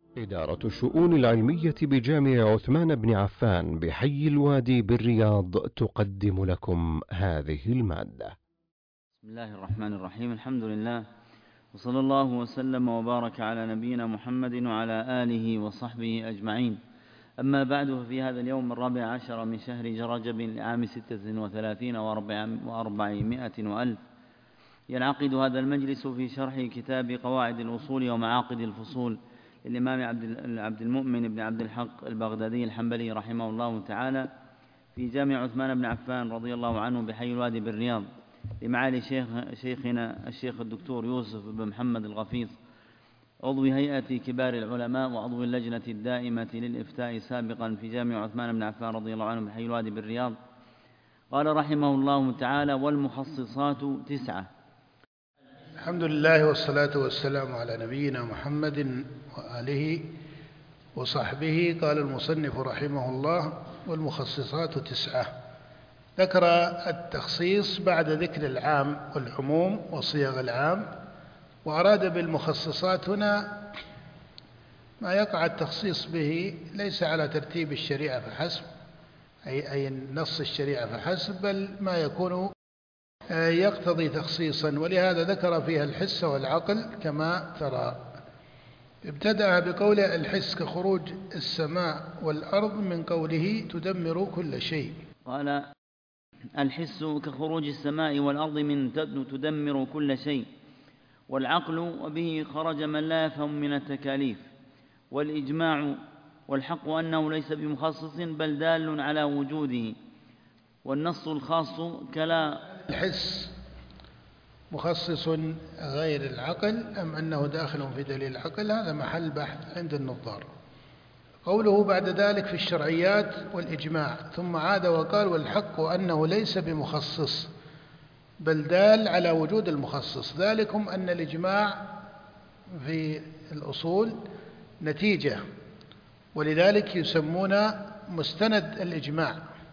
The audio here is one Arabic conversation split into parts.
إدارة الشؤون العلمية بجامع عثمان بن عفان بحي الوادي بالرياض تقدم لكم هذه المادة. بسم الله الرحمن الرحيم. الحمد لله، وصلى الله وسلم وبارك على نبينا محمد وعلى آله وصحبه أجمعين. أما بعد، ففي هذا اليوم 14 من شهر رجب لعام 36 و400 وألف ينعقد هذا المجلس في شرح كتاب قواعد الأصول ومعاقد الفصول للإمام عبد المؤمن بن عبد الحق البغدادي الحنبلي رحمه الله تعالى في جامع عثمان بن عفان رضي الله عنه بحي الوادي بالرياض، لمعالي شيخنا الشيخ الدكتور يوسف بن محمد الغفيص، عضو هيئة كبار العلماء وعضو اللجنة الدائمة للإفتاء سابقا في جامع عثمان بن عفان رضي الله عنه بحي الوادي بالرياض. قال رحمه الله تعالى: والمخصصات 9. الحمد لله والصلاة والسلام على نبينا محمد وآله وصحبه. قال المصنف رحمه الله: والمخصصات 9. ذكر التخصيص بعد ذكر العام والعموم وصيغ العام، وأراد بالمخصصات هنا ما يقع التخصيص به ليس على ترتيب الشريعة فحسب، أي نص الشريعة فحسب، بل ما يكون يقتضي تخصيصا، ولهذا ذكر فيها الحس والعقل كما ترى. ابتدأ بقوله: الحس كخروج السماء والأرض، من قوله تدمر كل شيء. قال: الحس كخروج السماء والأرض من تدمر كل شيء. والعقل وبه خرج من لا يفهم من التكاليف. والإجماع والحق أنه ليس بمخصص بل دال على وجوده. والنص الخاص كلا. الحس مخصص غير العقل أم أنه داخل في دليل العقل؟ هذا محل بحث عند النظار. قوله بعد ذلك في الشرعيات والإجماع، ثم عاد وقال: والحق أنه ليس بمخصص بل دال على وجود المخصص. ذلكم أن الإجماع في الأصول نتيجة، ولذلك يسمون مستند الإجماع.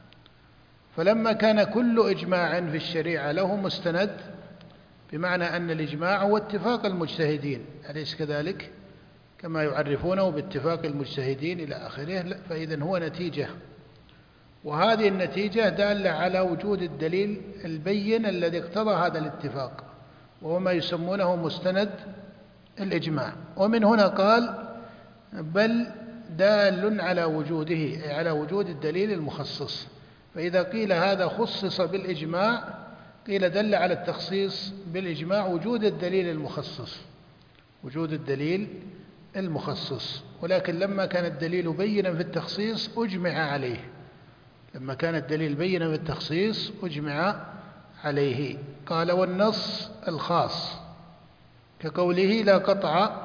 فلما كان كل إجماع في الشريعة له مستند، بمعنى أن الإجماع هو اتفاق المجتهدين، أليس كذلك؟ كما يعرفونه باتفاق المجتهدين إلى آخره، فإذن هو نتيجة، وهذه النتيجة دالة على وجود الدليل البين الذي اقتضى هذا الاتفاق، وهو ما يسمونه مستند الإجماع. ومن هنا قال: بل دال على وجوده، أي على وجود الدليل المخصص. فإذا قيل هذا خصص بالإجماع، قيل دل على التخصيص بالإجماع وجود الدليل المخصص، وجود الدليل المخصص. ولكن لما كان الدليل بينا في التخصيص أجمع عليه، لما كان الدليل بينا في التخصيص أجمع عليه. قال: والنص الخاص كقوله: لا قطع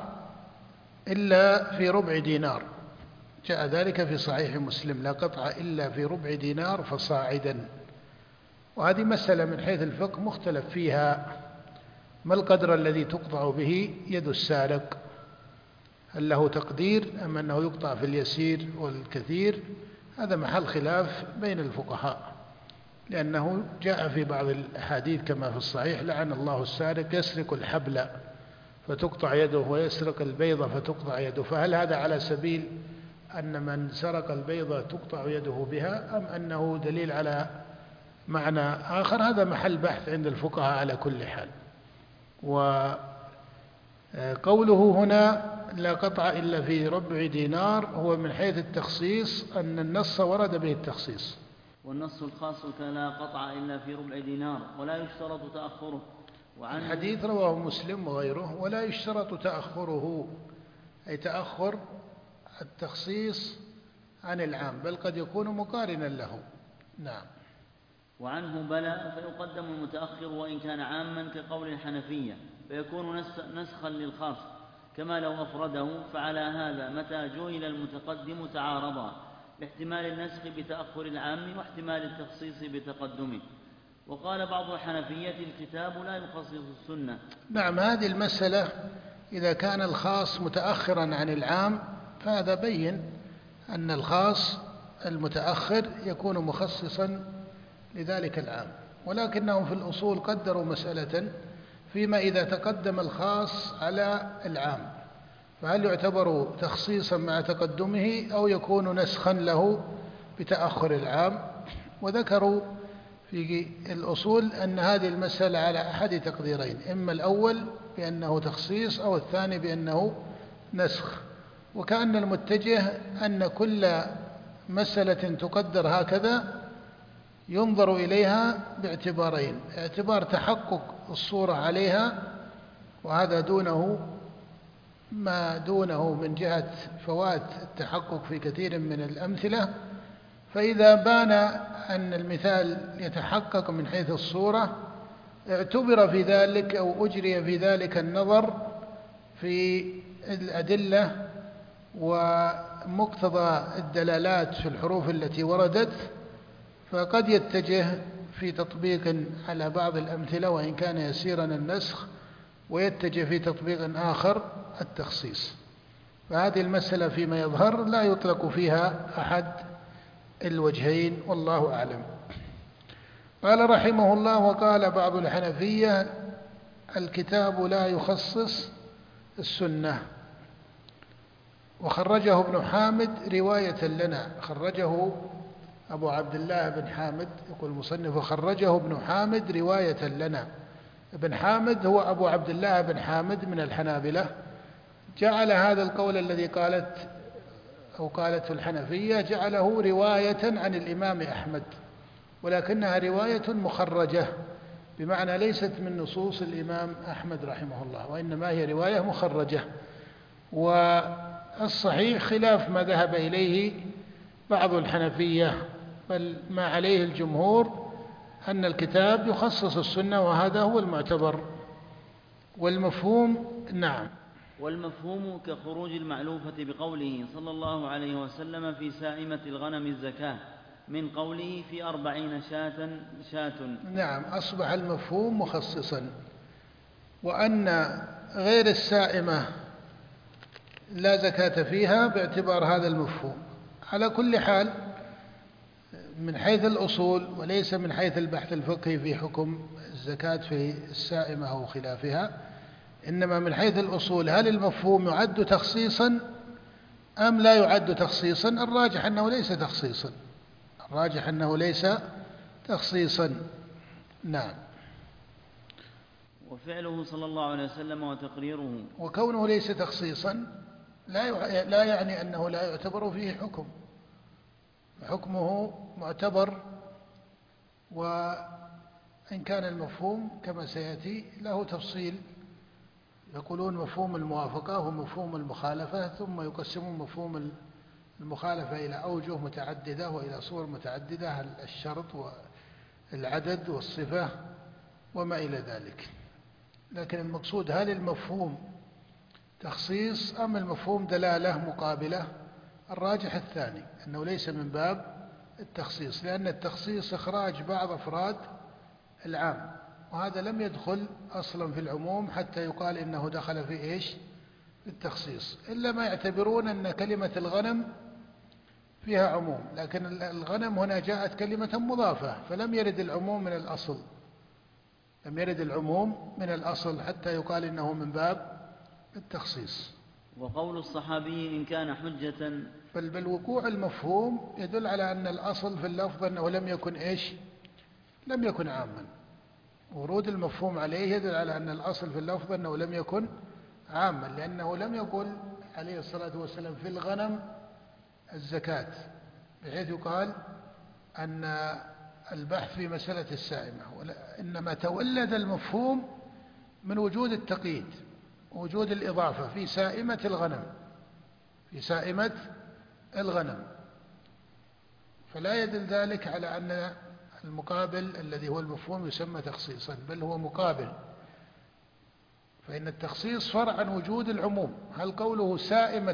إلا في ربع دينار، جاء ذلك في صحيح مسلم: لا قطع إلا في ربع دينار فصاعدا. وهذه مسألة من حيث الفقه مختلف فيها، ما القدر الذي تقطع به يد السارق؟ هل له تقدير أم أنه يقطع في اليسير والكثير؟ هذا محل خلاف بين الفقهاء، لأنه جاء في بعض الأحاديث كما في الصحيح: لعن الله السارق يسرق الحبل فتقطع يده ويسرق البيضة فتقطع يده. فهل هذا على سبيل أن من سرق البيضة تقطع يده بها، أم أنه دليل على معنى آخر؟ هذا محل بحث عند الفقهاء على كل حال. وقوله هنا: لا قطع إلا في ربع دينار، هو من حيث التخصيص أن النص ورد به التخصيص. والنص الخاص كلا قطع إلا في ربع دينار ولا يشترط تأخره. الحديث رواه مسلم وغيره: ولا يشترط تأخره، أي تأخر التخصيص عن العام، بل قد يكون مقارنا له. نعم. وعنه بلى فيقدم المتأخر وإن كان عاما كقول الحنفية، فيكون نسخا للخاص كما لو أفرده. فعلى هذا متى جعل المتقدم تعارضا، لاحتمال النسخ بتأخر العام واحتمال التخصيص بتقدمه. وقال بعض الحنفية: الكتاب لا يخصص السنة. نعم، هذه المسألة إذا كان الخاص متأخرا عن العام فهذا بين أن الخاص المتأخر يكون مخصصا لذلك العام، ولكنهم في الأصول قدروا مسألة فيما إذا تقدم الخاص على العام، فهل يعتبر تخصيصا مع تقدمه أو يكون نسخا له بتأخر العام؟ وذكروا في الأصول أن هذه المسألة على أحد تقديرين، إما الأول بأنه تخصيص أو الثاني بأنه نسخ. وكأن المتجه أن كل مسألة تقدر هكذا ينظر إليها باعتبارين: اعتبار تحقق الصورة عليها، وهذا دونه ما دونه من جهة فوات التحقق في كثير من الأمثلة، فإذا بان أن المثال يتحقق من حيث الصورة اعتبر في ذلك أو أجري في ذلك النظر في الأدلة ومقتضى الدلالات في الحروف التي وردت، فقد يتجه في تطبيق على بعض الأمثلة وإن كان يسيرا النسخ، ويتجه في تطبيق آخر التخصيص. فهذه المسألة فيما يظهر لا يطلق فيها أحد الوجهين، والله أعلم. قال رحمه الله: وقال بعض الحنفية: الكتاب لا يخصص السنة. وخرجه ابن حامد رواية لنا، خرجه أبو عبد الله بن حامد، يقول المصنف: وخرجه ابن حامد رواية لنا. ابن حامد هو أبو عبد الله بن حامد من الحنابلة، جعل هذا القول الذي قالته الحنفية جعله رواية عن الإمام أحمد، ولكنها رواية مخرجة، بمعنى ليست من نصوص الإمام أحمد رحمه الله، وإنما هي رواية مخرجة. والصحيح خلاف ما ذهب إليه بعض الحنفية، بل ما عليه الجمهور أن الكتاب يخصص السنة، وهذا هو المعتبر. والمفهوم نعم. والمفهوم كخروج المعلوفة بقوله صلى الله عليه وسلم: في سائمة الغنم الزكاة، من قوله: في 40 شاة. نعم، أصبح المفهوم مخصصا، وأن غير السائمة لا زكاة فيها باعتبار هذا المفهوم. على كل حال، من حيث الأصول وليس من حيث البحث الفقهي في حكم الزكاة في السائمة أو خلافها، إنما من حيث الأصول هل المفهوم يعد تخصيصا أم لا يعد تخصيصا؟ الراجح أنه ليس تخصيصا. نعم. وفعله صلى الله عليه وسلم وتقريره. وكونه ليس تخصيصا لا يعني أنه لا يعتبر فيه حكم، حكمه معتبر، وإن كان المفهوم كما سيأتي له تفصيل. يقولون مفهوم الموافقة ومفهوم المخالفة، ثم يقسمون مفهوم المخالفة إلى أوجه متعددة وإلى صور متعددة: الشرط والعدد والصفة وما إلى ذلك. لكن المقصود هل المفهوم تخصيص أم المفهوم دلالة مقابلة؟ الراجح الثاني، أنه ليس من باب التخصيص، لأن التخصيص إخراج بعض أفراد العام، وهذا لم يدخل أصلا في العموم حتى يقال إنه دخل في إيش؟ في التخصيص، إلا ما يعتبرون أن كلمة الغنم فيها عموم، لكن الغنم هنا جاءت كلمة مضافة، فلم يرد العموم من الأصل حتى يقال إنه من باب التخصيص. وقول الصحابي: إن كان حجة. بل وقوع المفهوم يدل على أن الأصل في اللفظ أنه لم يكن إيش؟ لم يكن عاما. ورود المفهوم عليه يدل على أن الأصل في اللفظ أنه لم يكن عاما، لأنه لم يقل عليه الصلاة والسلام في الغنم الزكاة، بحيث يقال أن البحث في مسألة السائمة، إنما تولد المفهوم من وجود التقييد، وجود الإضافة في سائمة الغنم، فلا يدل ذلك على أن المقابل الذي هو المفهوم يسمى تخصيصا، بل هو مقابل. فإن التخصيص فرع عن وجود العموم. هل قوله سائمة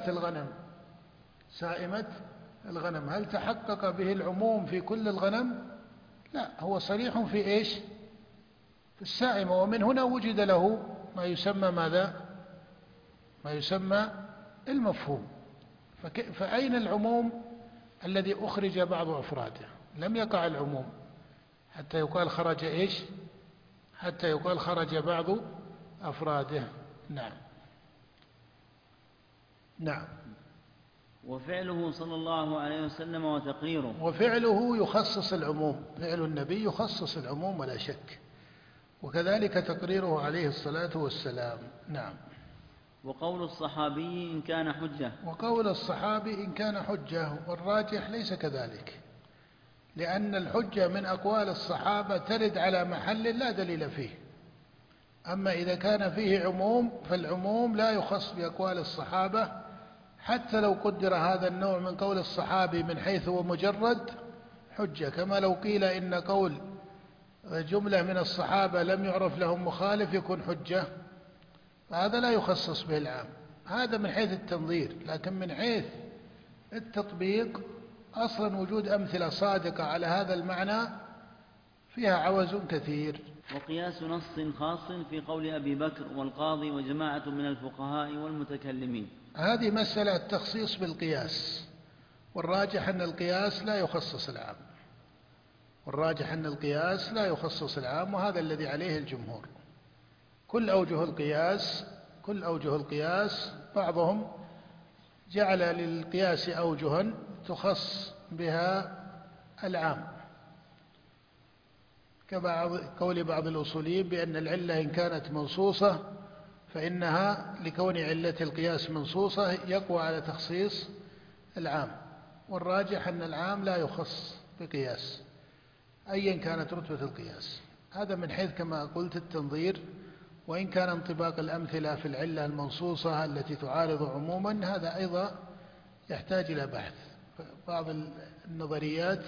الغنم هل تحقق به العموم في كل الغنم؟ لا، هو صريح في إيش؟ في السائمة، ومن هنا وجد له ما يسمى ماذا؟ ما يسمى المفهوم. فأين العموم الذي أخرج بعض أفراده؟ لم يقع العموم حتى يقال خرج إيش؟ حتى يقال خرج بعض أفراده. نعم. نعم. وفعله صلى الله عليه وسلم وتقريره. وفعله يخصص العموم، فعل النبي يخصص العموم ولا شك، وكذلك تقريره عليه الصلاة والسلام. نعم. وقول الصحابي إن كان حجة. وقول الصحابي إن كان حجة، والراجح ليس كذلك، لأن الحجة من أقوال الصحابة ترد على محل لا دليل فيه. أما إذا كان فيه عموم فالعموم لا يخص بأقوال الصحابة، حتى لو قدر هذا النوع من قول الصحابي من حيث هو مجرد حجة، كما لو قيل إن قول جملة من الصحابة لم يعرف لهم مخالف يكون حجة، فهذا لا يخصص به العام. هذا من حيث التنظير، لكن من حيث التطبيق أصلا وجود أمثلة صادقة على هذا المعنى فيها عوز كثير. وقياس نص خاص في قول أبي بكر والقاضي وجماعة من الفقهاء والمتكلمين. هذه مسألة التخصيص بالقياس، والراجح أن القياس لا يخصص العام، والراجح أن القياس لا يخصص العام، وهذا الذي عليه الجمهور. كل أوجه القياس بعضهم جعل للقياس أوجها تخص بها العام، كقول بعض الأصوليين بأن العلة إن كانت منصوصة فإنها لكون علة القياس منصوصة يقوى على تخصيص العام، والراجح أن العام لا يخص بقياس أيا كانت رتبة القياس. هذا من حيث كما قلت التنظير، وإن كان انطباق الأمثلة في العلة المنصوصة التي تعارض عموما هذا أيضا يحتاج إلى بحث. بعض النظريات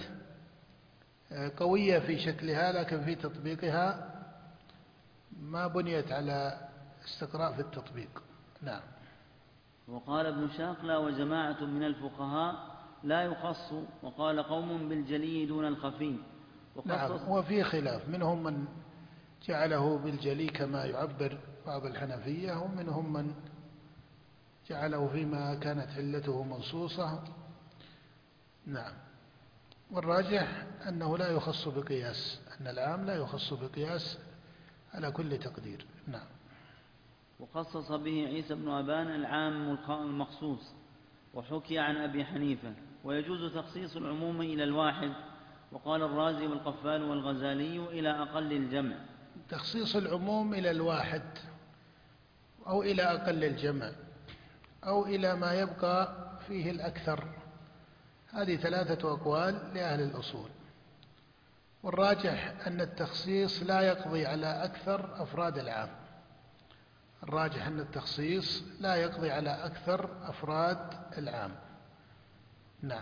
قوية في شكلها لكن في تطبيقها ما بنيت على استقراء في التطبيق. نعم. وقال ابن شاقلة وجماعة من الفقهاء لا يخص، وقال قوم بالجلي دون الخفي. نعم. وفي خلاف، منهم من جعله بالجلي كما يعبر بعض الحنفية، ومنهم من جعله فيما كانت علته منصوصة. نعم. والراجح أنه لا يخص بقياس، أن العام لا يخص بقياس على كل تقدير. نعم. وخصص به عيسى بن أبان العام المخصوص، وحكي عن أبي حنيفة ويجوز تخصيص العموم إلى الواحد، وقال الرازي والقفال والغزالي إلى أقل الجمع. تخصيص العموم إلى الواحد أو إلى أقل الجمع أو إلى ما يبقى فيه الأكثر، هذه ثلاثة أقوال لأهل الأصول، والراجح أن التخصيص لا يقضي على أكثر أفراد العام. الراجح أن التخصيص لا يقضي على أكثر أفراد العام. نعم.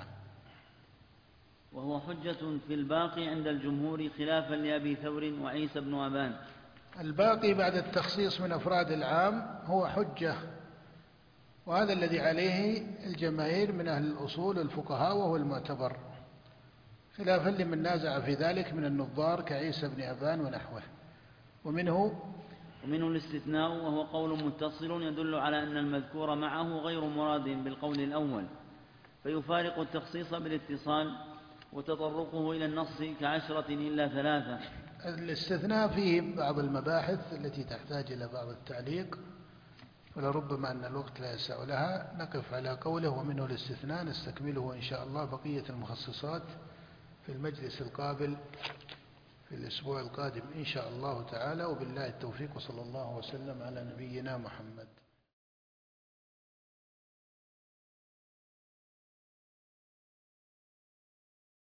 وهو حجة في الباقي عند الجمهور خلافا لأبي ثور وعيسى بن أبان. الباقي بعد التخصيص من أفراد العام هو حجة، وهذا الذي عليه الجماهير من أهل الأصول والفقهاء، وهو المعتبر، خلافا لمن نازع في ذلك من النظار كعيسى بن أبان ونحوه. ومنه الاستثناء، وهو قول متصل يدل على أن المذكور معه غير مراد بالقول الأول، فيفارق التخصيص بالاتصال وتطرقه إلى النص كعشرة إلا ثلاثة. الاستثناء فيه بعض المباحث التي تحتاج إلى بعض التعليق، ولربما أن الوقت لا يسع لها. نقف على قوله ومنه الاستثناء، نستكمله إن شاء الله بقية المخصصات في المجلس القابل في الأسبوع القادم إن شاء الله تعالى، وبالله التوفيق، وصلى الله وسلم على نبينا محمد.